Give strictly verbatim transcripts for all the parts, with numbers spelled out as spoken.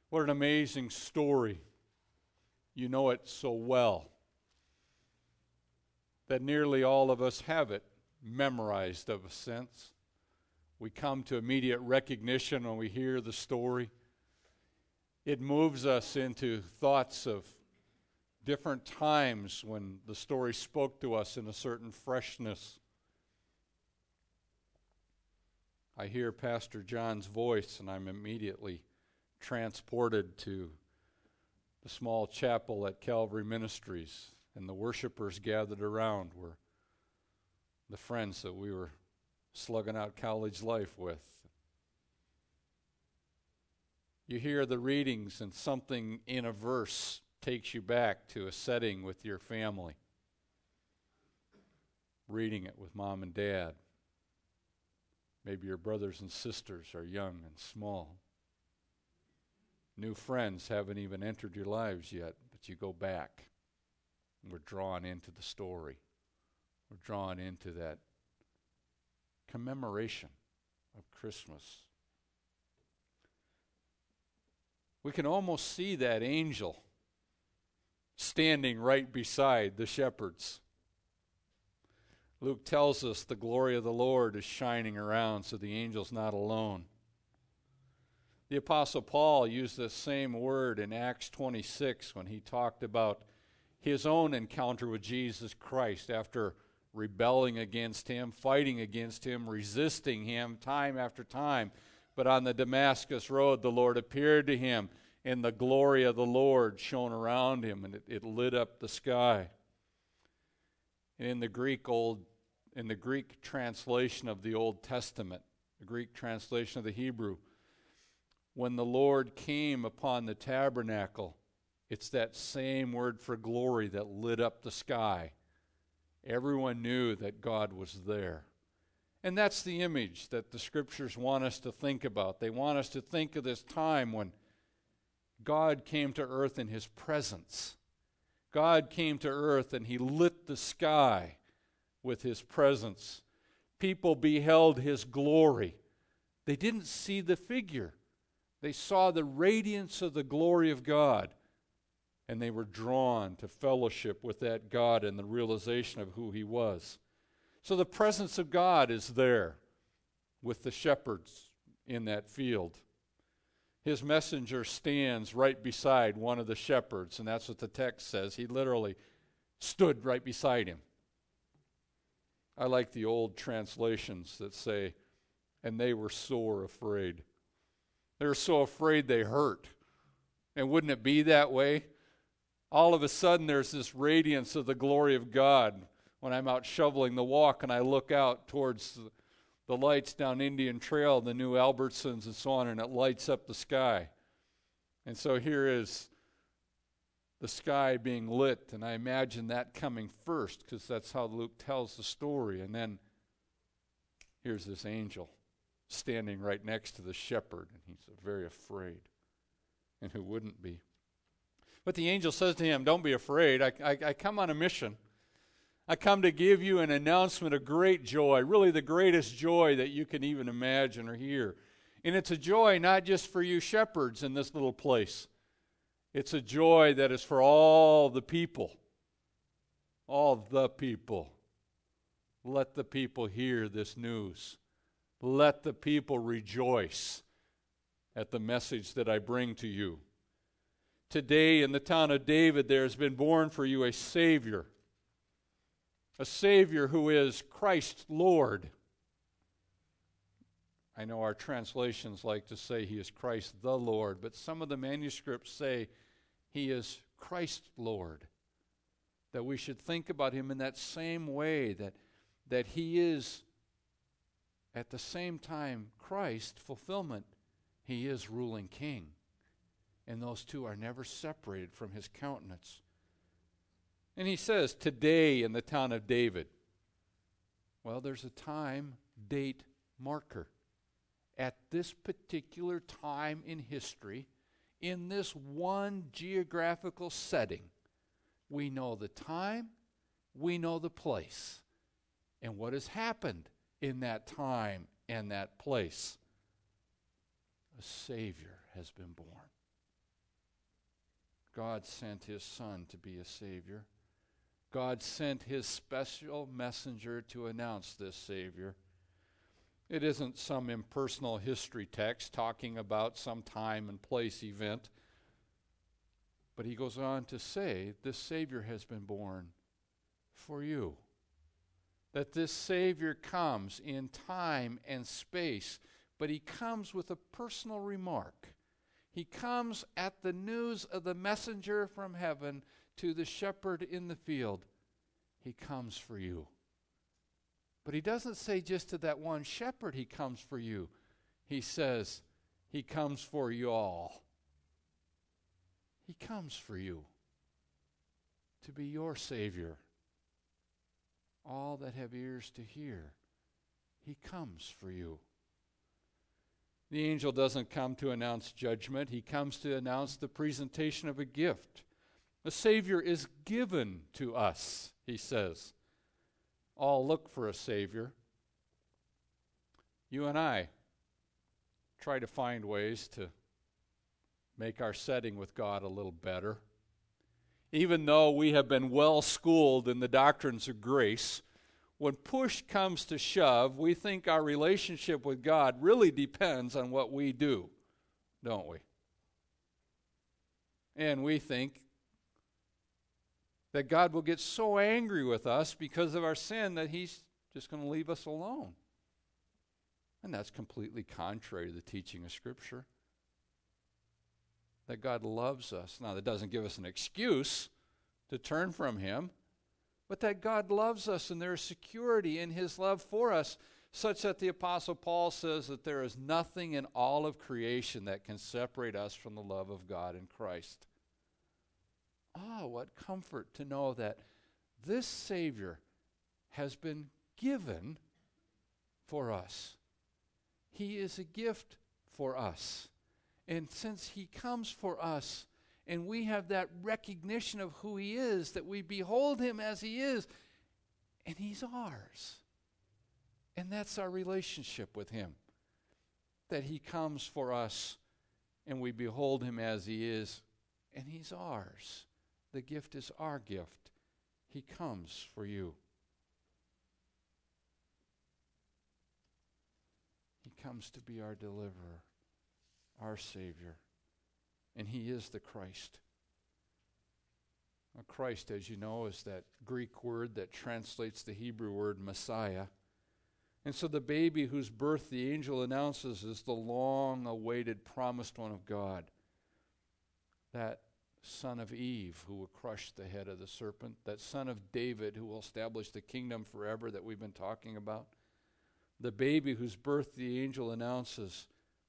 What an amazing story. You know it so well that nearly all of us have it memorized of a sense. We come to immediate recognition when we hear the story. It moves us into thoughts of different times when the story spoke to us in a certain freshness. I hear Pastor John's voice and I'm immediately transported to the small chapel at Calvary Ministries, and the worshipers gathered around were the friends that we were slugging out college life with. You hear the readings and something in a verse takes you back to a setting with your family. Reading it with mom and dad. Maybe your brothers and sisters are young and small. New friends haven't even entered your lives yet, but you go back. And we're drawn into the story. We're drawn into that commemoration of Christmas. We can almost see that angel standing right beside the shepherds. Luke tells us the glory of the Lord is shining around, so the angel's not alone. The Apostle Paul used this same word in Acts twenty-six when he talked about his own encounter with Jesus Christ after rebelling against him, fighting against him, resisting him time after time. But on the Damascus road, the Lord appeared to him, and the glory of the Lord shone around him, and it, it lit up the sky. And in the Greek old, in the Greek translation of the Old Testament, the Greek translation of the Hebrew, when the Lord came upon the tabernacle, it's that same word for glory that lit up the sky. Everyone knew that God was there. And that's the image that the Scriptures want us to think about. They want us to think of this time when God came to earth in His presence. God came to earth and He lit the sky with His presence. People beheld His glory. They didn't see the figure. They saw the radiance of the glory of God. And they were drawn to fellowship with that God and the realization of who He was. So the presence of God is there with the shepherds in that field. His messenger stands right beside one of the shepherds, and that's what the text says. He literally stood right beside him. I like the old translations that say, and they were sore afraid. They were so afraid they hurt. And wouldn't it be that way? All of a sudden there's this radiance of the glory of God when I'm out shoveling the walk and I look out towards the, the lights down Indian Trail, the new Albertsons and so on, and it lights up the sky. And so here is the sky being lit, and I imagine that coming first because that's how Luke tells the story. And then here's this angel standing right next to the shepherd, and he's very afraid. And who wouldn't be? But the angel says to him, don't be afraid. I, I, I come on a mission. I come to give you an announcement of great joy, really the greatest joy that you can even imagine or hear. And it's a joy not just for you shepherds in this little place. It's a joy that is for all the people. All the people. Let the people hear this news. Let the people rejoice at the message that I bring to you. Today in the town of David there has been born for you a Savior. A Savior who is Christ Lord. I know our translations like to say He is Christ the Lord, but some of the manuscripts say He is Christ Lord. That we should think about Him in that same way, that, that He is at the same time Christ, fulfillment, He is ruling King. And those two are never separated from His countenance. And He says, today in the town of David. Well, there's a time, date, marker. At this particular time in history, in this one geographical setting, we know the time, we know the place, and what has happened in that time and that place. A Savior has been born. God sent his Son to be a Savior. God sent his special messenger to announce this Savior. It isn't some impersonal history text talking about some time and place event. But he goes on to say, this Savior has been born for you. That this Savior comes in time and space, but he comes with a personal remark. He comes at the news of the messenger from heaven to the shepherd in the field. He comes for you. But he doesn't say just to that one shepherd he comes for you. He says he comes for you all. He comes for you to be your Savior. All that have ears to hear, he comes for you. The angel doesn't come to announce judgment. He comes to announce the presentation of a gift. A Savior is given to us, he says. All look for a Savior. You and I try to find ways to make our setting with God a little better. Even though we have been well schooled in the doctrines of grace, when push comes to shove, we think our relationship with God really depends on what we do, don't we? And we think that God will get so angry with us because of our sin that he's just going to leave us alone. And that's completely contrary to the teaching of Scripture. That God loves us. Now, that doesn't give us an excuse to turn from him, but that God loves us and there is security in his love for us, such that the Apostle Paul says that there is nothing in all of creation that can separate us from the love of God in Christ. Oh, what comfort to know that this Savior has been given for us. He is a gift for us. And since he comes for us, and we have that recognition of who he is, that we behold him as he is, and he's ours. And that's our relationship with him. That he comes for us, and we behold him as he is, and he's ours. The gift is our gift. He comes for you. He comes to be our deliverer, our Savior. And he is the Christ. Now, Christ, as you know, is that Greek word that translates the Hebrew word Messiah. And so the baby whose birth the angel announces is the long-awaited promised one of God. That son of Eve who will crush the head of the serpent. That son of David who will establish the kingdom forever that we've been talking about. The baby whose birth the angel announces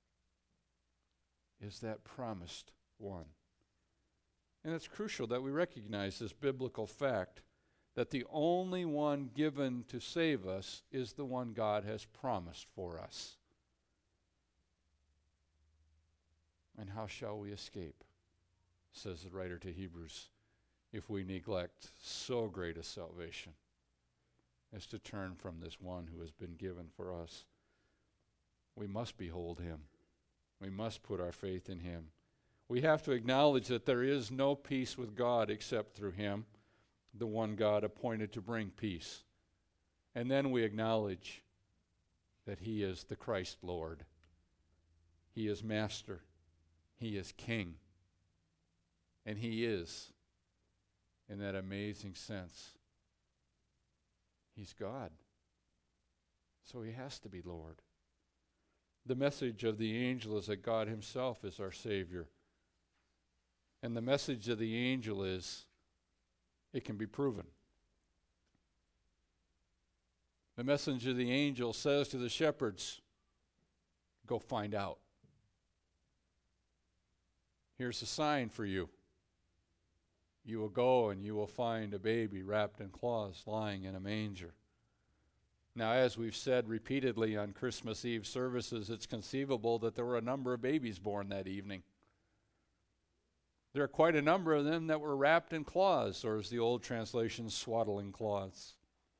is that promised one. And it's crucial that we recognize this biblical fact that the only one given to save us is the one God has promised for us. And how shall we escape, says the writer to Hebrews, if we neglect so great a salvation as to turn from this one who has been given for us? We must behold him. We must put our faith in him. We have to acknowledge that there is no peace with God except through him, the one God appointed to bring peace. And then we acknowledge that he is the Christ Lord. He is Master. He is King. And he is, in that amazing sense, he's God. So he has to be Lord. The message of the angel is that God himself is our Savior. And the message of the angel is, it can be proven. The message of the angel says to the shepherds, go find out. Here's a sign for you. You will go and you will find a baby wrapped in cloths lying in a manger. Now, as we've said repeatedly on Christmas Eve services, it's conceivable that there were a number of babies born that evening. There are quite a number of them that were wrapped in cloths, or as the old translation, swaddling cloths.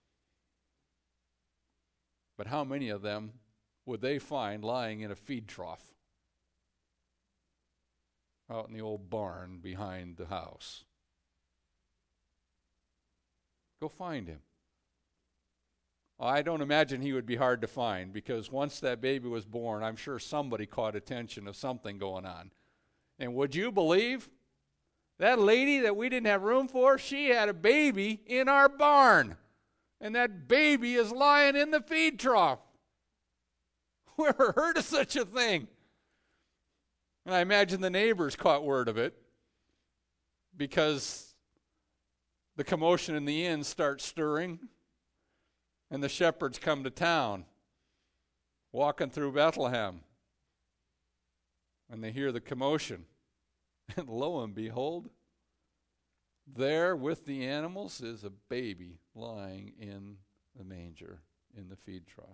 But how many of them would they find lying in a feed trough? out in the old barn behind the house. Go find him. I don't imagine he would be hard to find, because once that baby was born, I'm sure somebody caught attention of something going on. And would you believe that lady that we didn't have room for, she had a baby in our barn. And that baby is lying in the feed trough. Who ever heard of such a thing? And I imagine the neighbors caught word of it, because the commotion in the inn starts stirring, and the shepherds come to town, walking through Bethlehem, and they hear the commotion. And lo and behold, there with the animals is a baby lying in the manger, in the feed trough.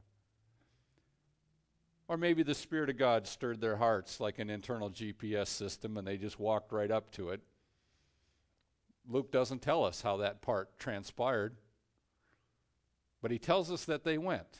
Or maybe the Spirit of God stirred their hearts like an internal G P S system, and they just walked right up to it. Luke doesn't tell us how that part transpired, but he tells us that they went.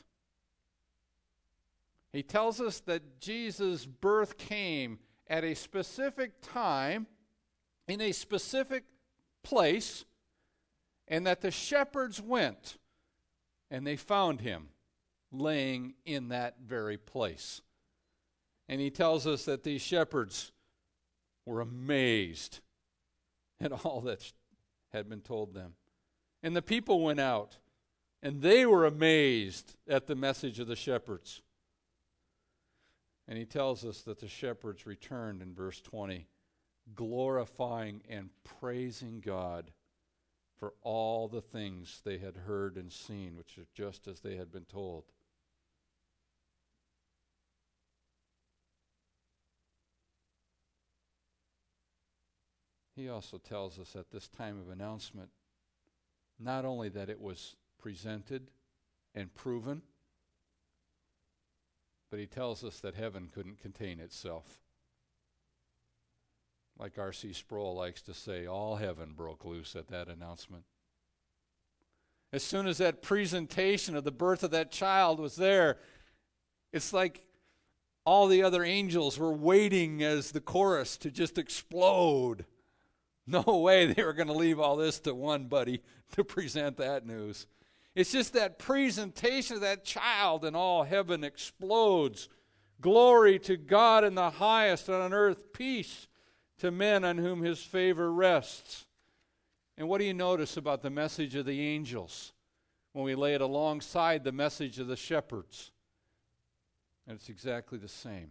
He tells us that Jesus' birth came at a specific time, in a specific place, and that the shepherds went and they found him laying in that very place. And he tells us that these shepherds were amazed at all that had been told them. And the people went out, and they were amazed at the message of the shepherds. And he tells us that the shepherds returned in verse twenty, glorifying and praising God for all the things they had heard and seen, which are just as they had been told. He also tells us at this time of announcement, not only that it was presented and proven, but he tells us that heaven couldn't contain itself. Like R C Sproul likes to say, all heaven broke loose at that announcement. As soon as that presentation of the birth of that child was there, it's like all the other angels were waiting as the chorus to just explode. No way they were going to leave all this to one buddy to present that news. It's just that presentation of that child, and all heaven explodes. Glory to God in the highest, and on earth peace to men on whom his favor rests. And what do you notice about the message of the angels when we lay it alongside the message of the shepherds? And it's exactly the same.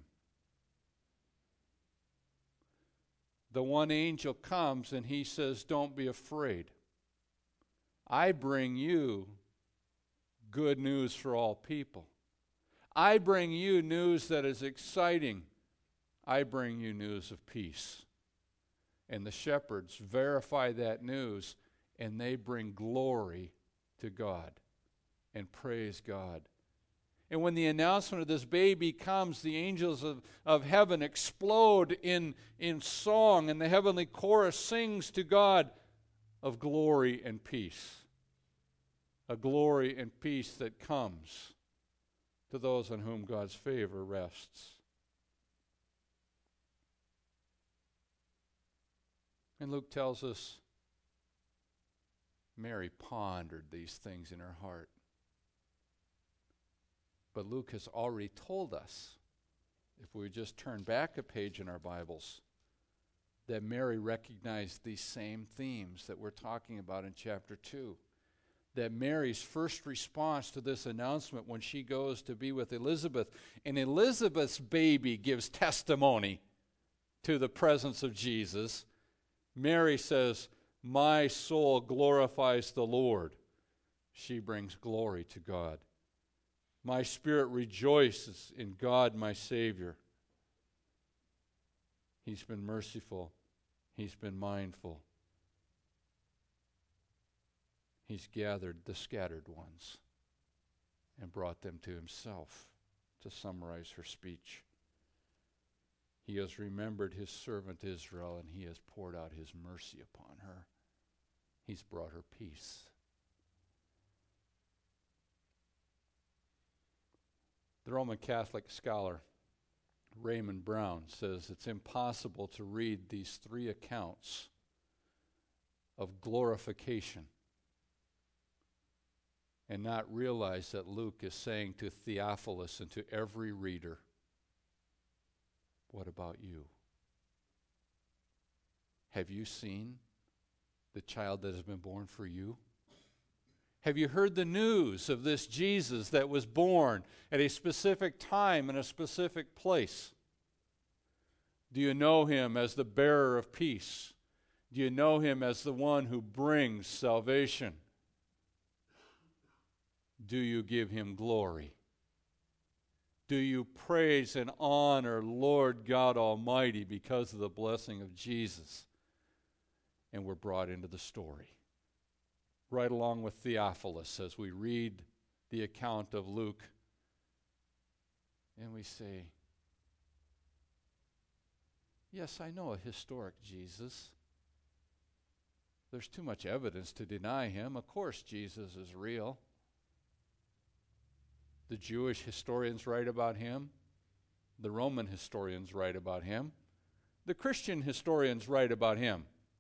The one angel comes and he says, don't be afraid. I bring you good news for all people. I bring you news that is exciting. I bring you news of peace. And the shepherds verify that news, and they bring glory to God and praise God. And when the announcement of this baby comes, the angels of, of heaven explode in, in song, and the heavenly chorus sings to God of glory and peace. A glory and peace that comes to those on whom God's favor rests. And Luke tells us Mary pondered these things in her heart. But Luke has already told us, if we just turn back a page in our Bibles, that Mary recognized these same themes that we're talking about in chapter two. That Mary's first response to this announcement when she goes to be with Elizabeth, and Elizabeth's baby gives testimony to the presence of Jesus, Mary says, my soul glorifies the Lord. She brings glory to God. My spirit rejoices in God, my Savior. He's been merciful. He's been mindful. He's gathered the scattered ones and brought them to himself, to summarize her speech. He has remembered his servant Israel, and he has poured out his mercy upon her. He's brought her peace. The Roman Catholic scholar Raymond Brown says it's impossible to read these three accounts of glorification and not realize that Luke is saying to Theophilus and to every reader, what about you? Have you seen the child that has been born for you? Have you heard the news of this Jesus that was born at a specific time in a specific place? Do you know him as the bearer of peace? Do you know him as the one who brings salvation? Do you give him glory? Do you praise and honor Lord God Almighty because of the blessing of Jesus? And we're brought into the story. Right along with Theophilus as we read the account of Luke. And we say, yes, I know a historic Jesus. There's too much evidence to deny him. Of course Jesus is real. The Jewish historians write about him. The Roman historians write about him. The Christian historians write about him.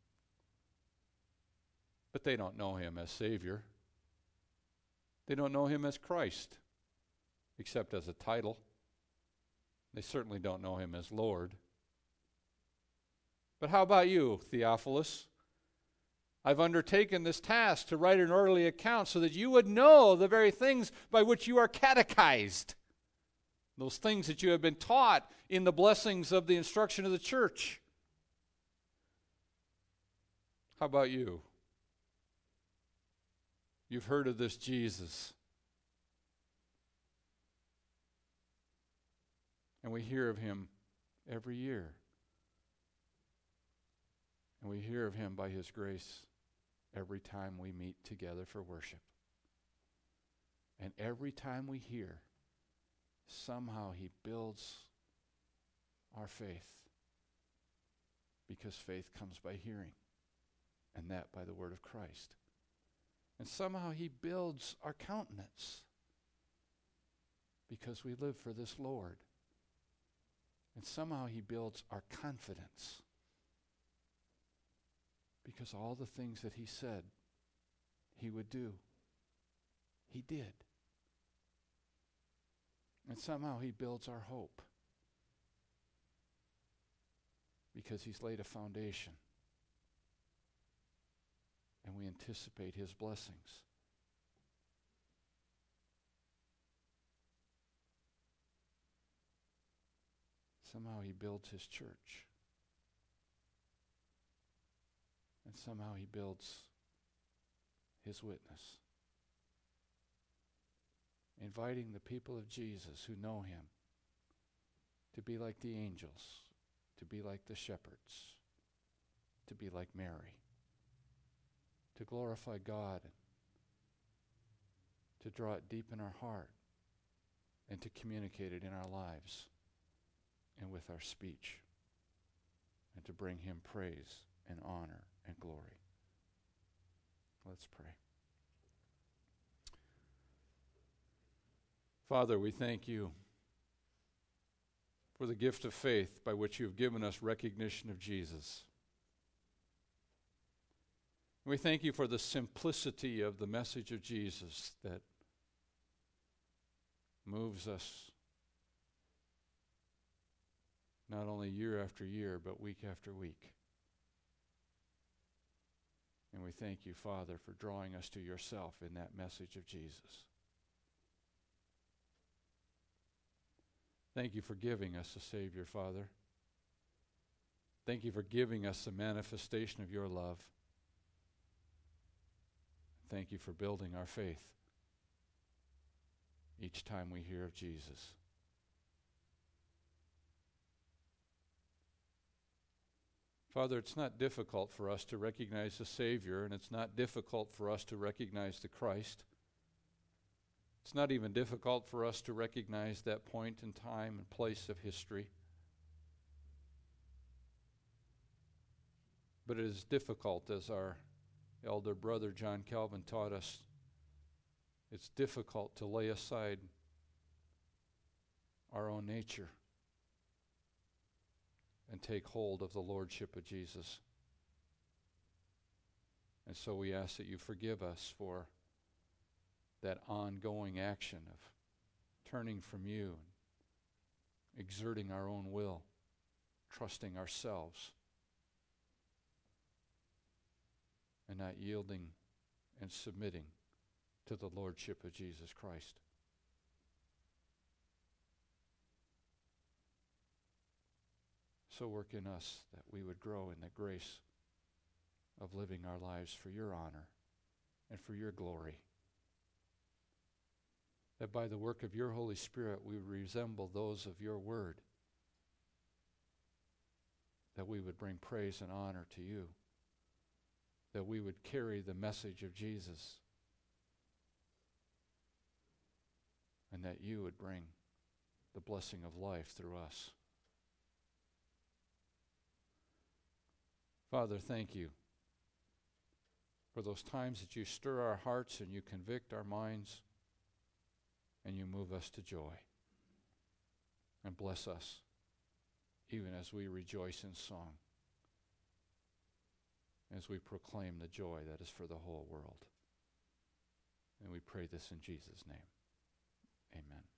But they don't know him as Savior. They don't know him as Christ, except as a title. They certainly don't know him as Lord. But how about you, Theophilus? I've undertaken this task to write an orderly account so that you would know the very things by which you are catechized, those things that you have been taught in the blessings of the instruction of the church. How about you? You've heard of this Jesus. And we hear of him every year. And we hear of him by his grace every time we meet together for worship. And every time we hear, somehow he builds our faith. Because faith comes by hearing, and that by the word of Christ. And somehow he builds our countenance because we live for this Lord. And somehow he builds our confidence because all the things that he said he would do, he did. And somehow he builds our hope because he's laid a foundation. And we anticipate his blessings. Somehow he builds his church. And somehow he builds his witness. Inviting the people of Jesus who know him to be like the angels, to be like the shepherds, to be like Mary. To glorify God, to draw it deep in our heart, and to communicate it in our lives and with our speech, and to bring him praise and honor and glory. Let's pray. Father, we thank you for the gift of faith by which you have given us recognition of Jesus. We thank you for the simplicity of the message of Jesus that moves us not only year after year, but week after week. And we thank you, Father, for drawing us to yourself in that message of Jesus. Thank you for giving us a Savior, Father. Thank you for giving us the manifestation of your love. Thank you for building our faith each time we hear of Jesus. Father, it's not difficult for us to recognize the Savior, and it's not difficult for us to recognize the Christ. It's not even difficult for us to recognize that point in time and place of history. But it is difficult, as our elder brother John Calvin taught us, it's difficult to lay aside our own nature and take hold of the lordship of Jesus. And so we ask that you forgive us for that ongoing action of turning from you, exerting our own will, trusting ourselves, and not yielding and submitting to the lordship of Jesus Christ. So work in us that we would grow in the grace of living our lives for your honor and for your glory. That by the work of your Holy Spirit we would resemble those of your word. That we would bring praise and honor to you. That we would carry the message of Jesus. And that you would bring the blessing of life through us. Father, thank you for those times that you stir our hearts and you convict our minds and you move us to joy. And bless us even as we rejoice in song, as we proclaim the joy that is for the whole world. And we pray this in Jesus' name. Amen.